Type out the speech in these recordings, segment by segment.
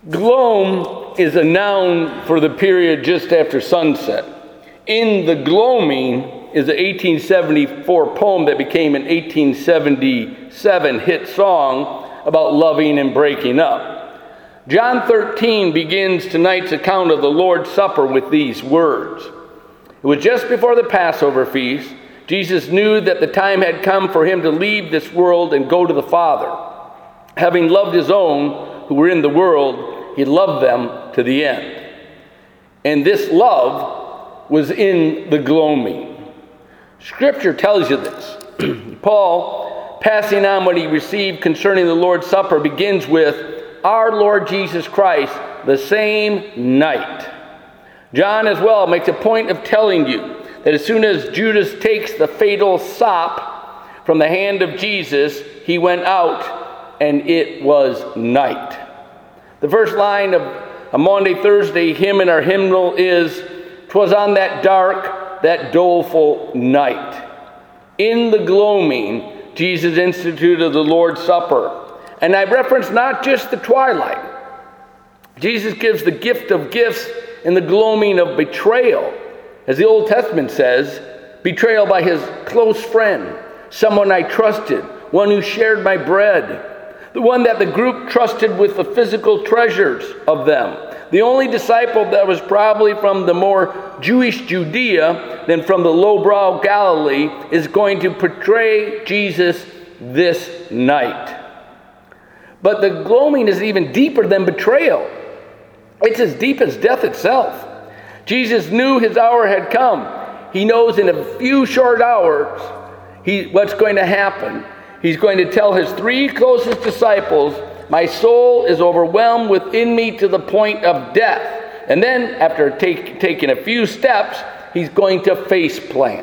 Gloam is a noun for the period just after sunset. In the Gloaming is an 1874 poem that became an 1877 hit song about loving and breaking up. John 13 begins tonight's account of the Lord's Supper with these words. It was just before the Passover feast. Jesus knew that the time had come for him to leave this world and go to the Father. Having loved his own who were in the world, he loved them to the end. And this love was in the gloaming. Scripture tells you this. Paul, passing on what he received concerning the Lord's Supper, begins with, our Lord Jesus Christ, the same night. John as well makes a point of telling you that as soon as Judas takes the fatal sop from the hand of Jesus, he went out and it was night. The first line of a Maundy Thursday hymn in our hymnal is, "'Twas on that dark, that doleful night." In the gloaming, Jesus instituted the Lord's Supper. And I reference not just the twilight. Jesus gives the gift of gifts in the gloaming of betrayal. As the Old Testament says, betrayal by his close friend, someone I trusted, one who shared my bread, the one that the group trusted with the physical treasures of them. The only disciple that was probably from the more Jewish Judea than from the lowbrow Galilee is going to betray Jesus this night. But the gloaming is even deeper than betrayal. It's as deep as death itself. Jesus knew his hour had come. He knows in a few short hours what's going to happen. He's going to tell his three closest disciples, my soul is overwhelmed within me to the point of death. And then, after taking a few steps, he's going to face plant.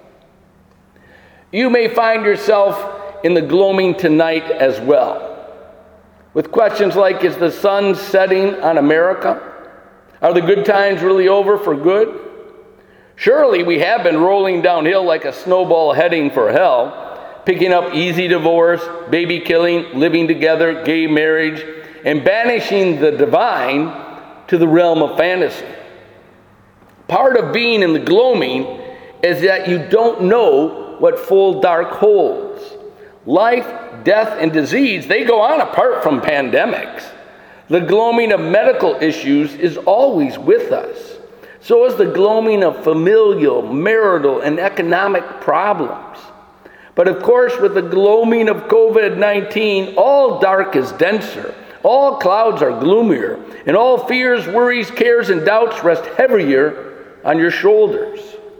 You may find yourself in the gloaming tonight as well, with questions like, is the sun setting on America? Are the good times really over for good? Surely we have been rolling downhill like a snowball heading for hell, picking up easy divorce, baby killing, living together, gay marriage, and banishing the divine to the realm of fantasy. Part of being in the gloaming is that you don't know what full dark holds. Life, death, and disease, they go on apart from pandemics. The gloaming of medical issues is always with us. So is the gloaming of familial, marital, and economic problems. But of course, with the gloaming of COVID-19, all dark is denser, all clouds are gloomier, and all fears, worries, cares, and doubts rest heavier on your shoulders.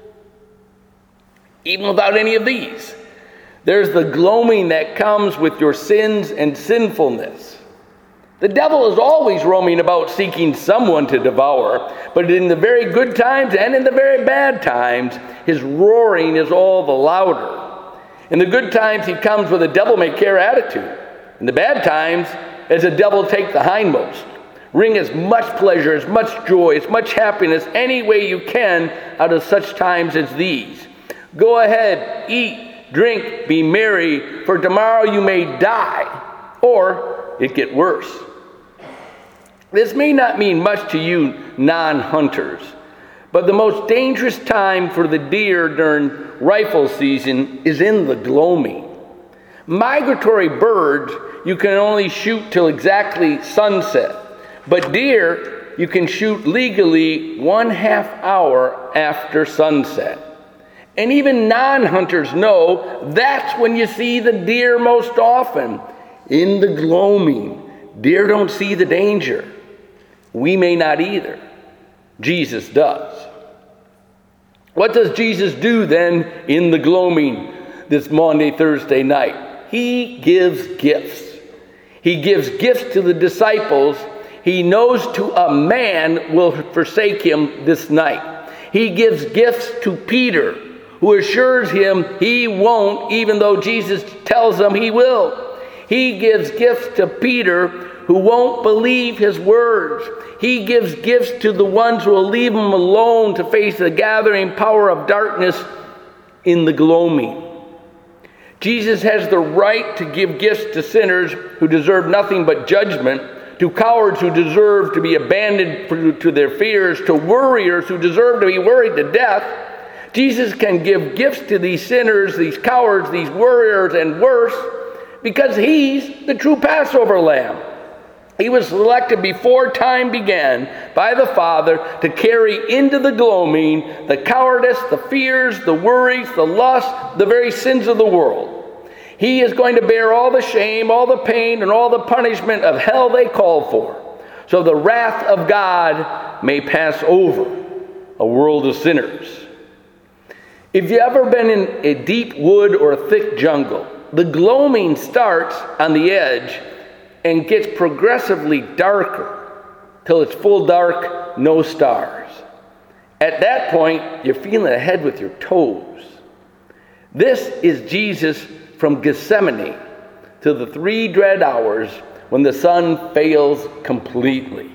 Even without any of these, there's the gloaming that comes with your sins and sinfulness. The devil is always roaming about seeking someone to devour, but in the very good times and in the very bad times, his roaring is all the louder. In the good times, he comes with a devil-may-care attitude. In the bad times, as a devil take the hindmost. Wring as much pleasure, as much joy, as much happiness, any way you can out of such times as these. Go ahead, eat, drink, be merry, for tomorrow you may die, or it get worse. This may not mean much to you non-hunters, but the most dangerous time for the deer during rifle season is in the gloaming. Migratory birds you can only shoot till exactly sunset, but deer you can shoot legally 1/2 hour after sunset. And even non-hunters know that's when you see the deer most often, in the gloaming. Deer don't see the danger. We may not either. Jesus does. What does Jesus do then in the gloaming this Maundy Thursday night? He gives gifts. He gives gifts to the disciples. He knows to a man will forsake him this night. He gives gifts to Peter, who assures him he won't, even though Jesus tells him he will. He gives gifts to Peter, who won't believe his words. He gives gifts to the ones who will leave him alone to face the gathering power of darkness in the gloaming. Jesus has the right to give gifts to sinners who deserve nothing but judgment, to cowards who deserve to be abandoned to their fears, to worriers who deserve to be worried to death, Jesus can give gifts to these sinners, these cowards, these worriers, and worse, because he's the true Passover lamb. He was selected before time began by the Father to carry into the gloaming the cowardice, the fears, the worries, the lust, the very sins of the world. He is going to bear all the shame, all the pain, and all the punishment of hell they call for, so the wrath of God may pass over a world of sinners. If you've ever been in a deep wood or a thick jungle, the gloaming starts on the edge and gets progressively darker till it's full dark, no stars. At that point, you're feeling ahead with your toes. This is Jesus from Gethsemane to the 3 dread hours when the sun fails completely.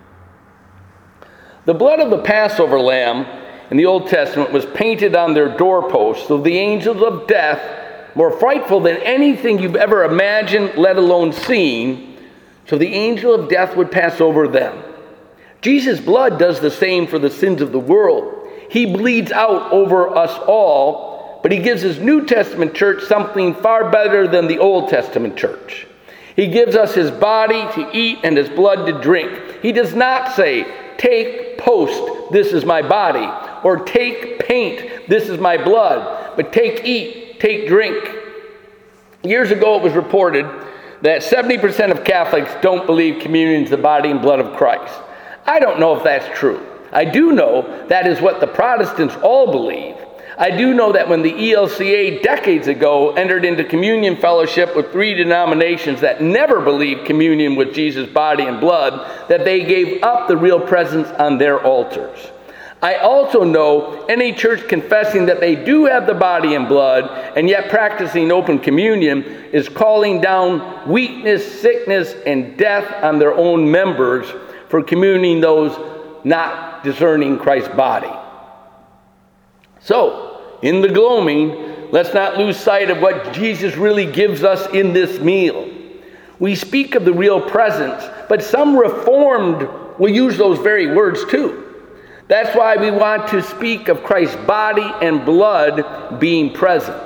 The blood of the Passover lamb in the Old Testament was painted on their doorposts, so the angels of death, more frightful than anything you've ever imagined, let alone seen, so the angel of death would pass over them. Jesus' blood does the same for the sins of the world. He bleeds out over us all, but he gives his New Testament church something far better than the Old Testament church. He gives us his body to eat and his blood to drink. He does not say, take post, this is my body, or take paint, this is my blood, but take, eat, take, drink. Years ago it was reported that 70% of Catholics don't believe communion is the body and blood of Christ. I don't know if that's true. I do know that is what the Protestants all believe. I do know that when the ELCA decades ago entered into communion fellowship with 3 denominations that never believed communion was Jesus' body and blood, that they gave up the real presence on their altars. I also know any church confessing that they do have the body and blood and yet practicing open communion is calling down weakness, sickness, and death on their own members for communing those not discerning Christ's body. So, in the gloaming, let's not lose sight of what Jesus really gives us in this meal. We speak of the real presence, but some Reformed will use those very words too. That's why we want to speak of Christ's body and blood being present.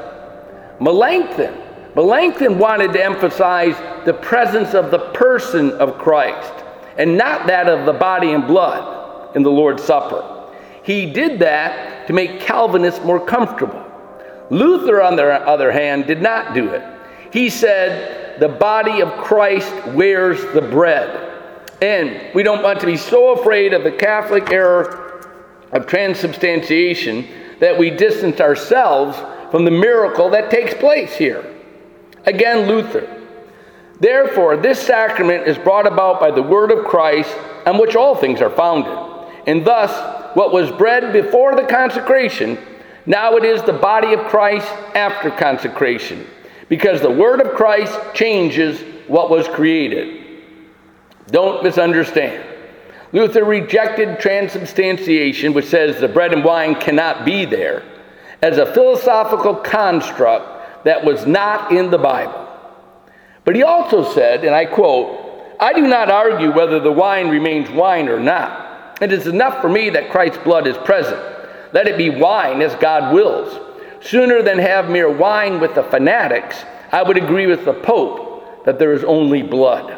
Melanchthon wanted to emphasize the presence of the person of Christ and not that of the body and blood in the Lord's Supper. He did that to make Calvinists more comfortable. Luther, on the other hand, did not do it. He said, the body of Christ wears the bread. And we don't want to be so afraid of the Catholic error of transubstantiation that we distance ourselves from the miracle that takes place here. Again, Luther. Therefore, this sacrament is brought about by the word of Christ, on which all things are founded. And thus, what was bread before the consecration, now it is the body of Christ after consecration, because the word of Christ changes what was created. Don't misunderstand. Luther rejected transubstantiation, which says the bread and wine cannot be there, as a philosophical construct that was not in the Bible. But he also said, and I quote, I do not argue whether the wine remains wine or not. It is enough for me that Christ's blood is present. Let it be wine as God wills. Sooner than have mere wine with the fanatics, I would agree with the Pope that there is only blood.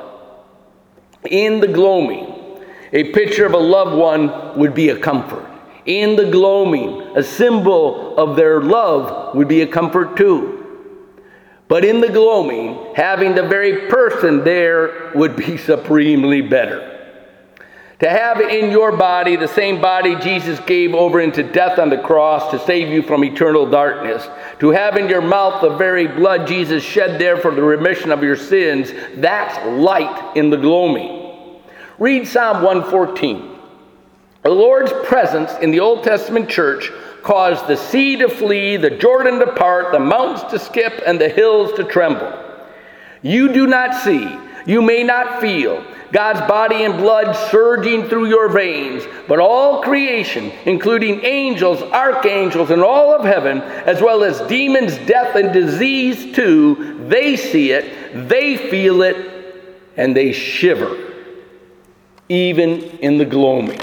In the gloaming, a picture of a loved one would be a comfort. In the gloaming, a symbol of their love would be a comfort too. But in the gloaming, having the very person there would be supremely better. To have in your body the same body Jesus gave over into death on the cross to save you from eternal darkness. To have in your mouth the very blood Jesus shed there for the remission of your sins. That's light in the gloaming. Read Psalm 114. The Lord's presence in the Old Testament church caused the sea to flee, the Jordan to part, the mountains to skip, and the hills to tremble. You do not see, you may not feel God's body and blood surging through your veins, but all creation, including angels, archangels, and all of heaven, as well as demons, death, and disease too, they see it, they feel it, and they shiver. even in the gloaming.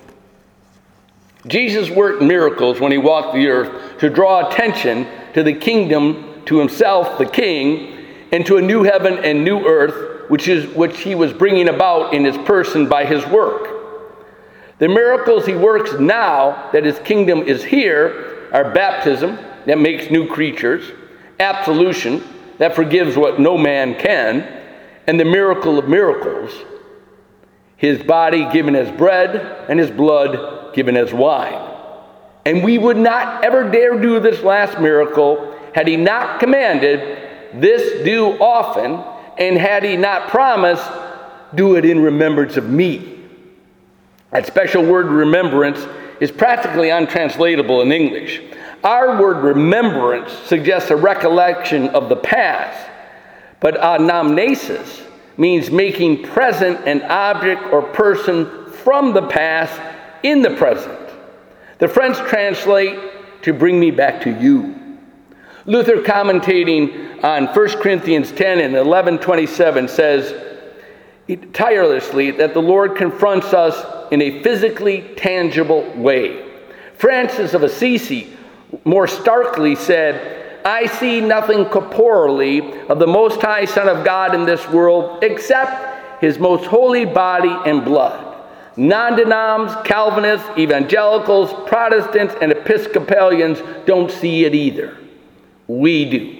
Jesus worked miracles when he walked the earth to draw attention to the kingdom, to himself, the king, and to a new heaven and new earth, which he was bringing about in his person by his work. The miracles he works now that his kingdom is here are baptism, that makes new creatures, absolution, that forgives what no man can, and the miracle of miracles, his body given as bread and his blood given as wine. And we would not ever dare do this last miracle had he not commanded, "This do often," and had he not promised, "Do it in remembrance of me." That special word remembrance is practically untranslatable in English. Our word remembrance suggests a recollection of the past, but anamnesis means making present an object or person from the past in the present. The French translate to bring me back to you. Luther, commentating on 1 Corinthians 10 and 11:27, says tirelessly that the Lord confronts us in a physically tangible way. Francis of Assisi more starkly said, "I see nothing corporeally of the Most High Son of God in this world except his most holy body and blood. Non-denoms, Calvinists, evangelicals, Protestants, and Episcopalians don't see it either. We do."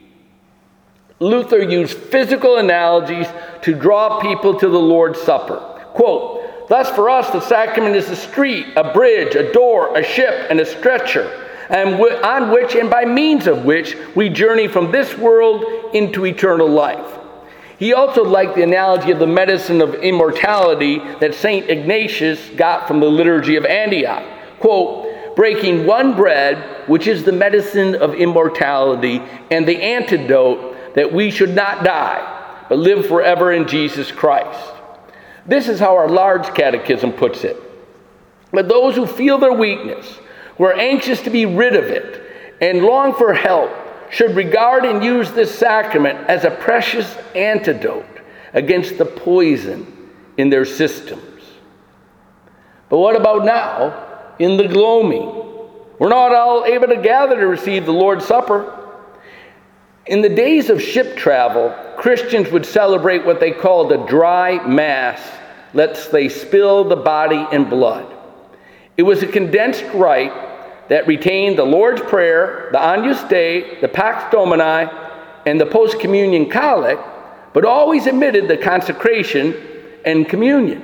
Luther used physical analogies to draw people to the Lord's Supper. Quote, "Thus for us the sacrament is a street, a bridge, a door, a ship, and a stretcher, and on which and by means of which we journey from this world into eternal life." He also liked the analogy of the medicine of immortality that St. Ignatius got from the liturgy of Antioch. Quote, "Breaking one bread, which is the medicine of immortality and the antidote that we should not die, but live forever in Jesus Christ." This is how our large catechism puts it. But those who feel their weakness, who are anxious to be rid of it, and long for help, should regard and use this sacrament as a precious antidote against the poison in their systems. But what about now, in the gloaming? We're not all able to gather to receive the Lord's Supper. In the days of ship travel, Christians would celebrate what they called a dry mass, lest they spill the body and blood. It was a condensed rite that retained the Lord's Prayer, the Agnus Dei, the Pax Domini, and the post-communion collect, but always omitted the consecration and communion.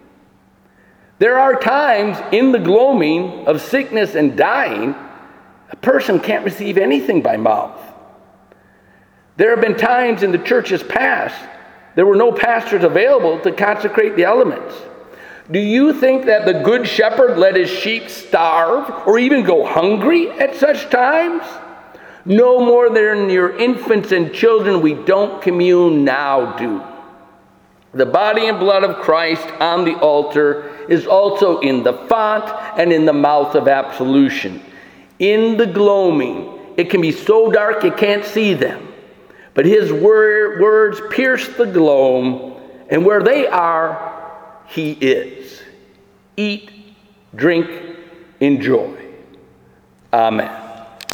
There are times in the gloaming of sickness and dying, a person can't receive anything by mouth. There have been times in the church's past, there were no pastors available to consecrate the elements. Do you think that the good shepherd let his sheep starve or even go hungry at such times? No more than your infants and children we don't commune now do. The body and blood of Christ on the altar is also in the font and in the mouth of absolution. In the gloaming, it can be so dark you can't see them. But his words pierce the gloam, and where they are, he is. Eat, drink, enjoy. Amen.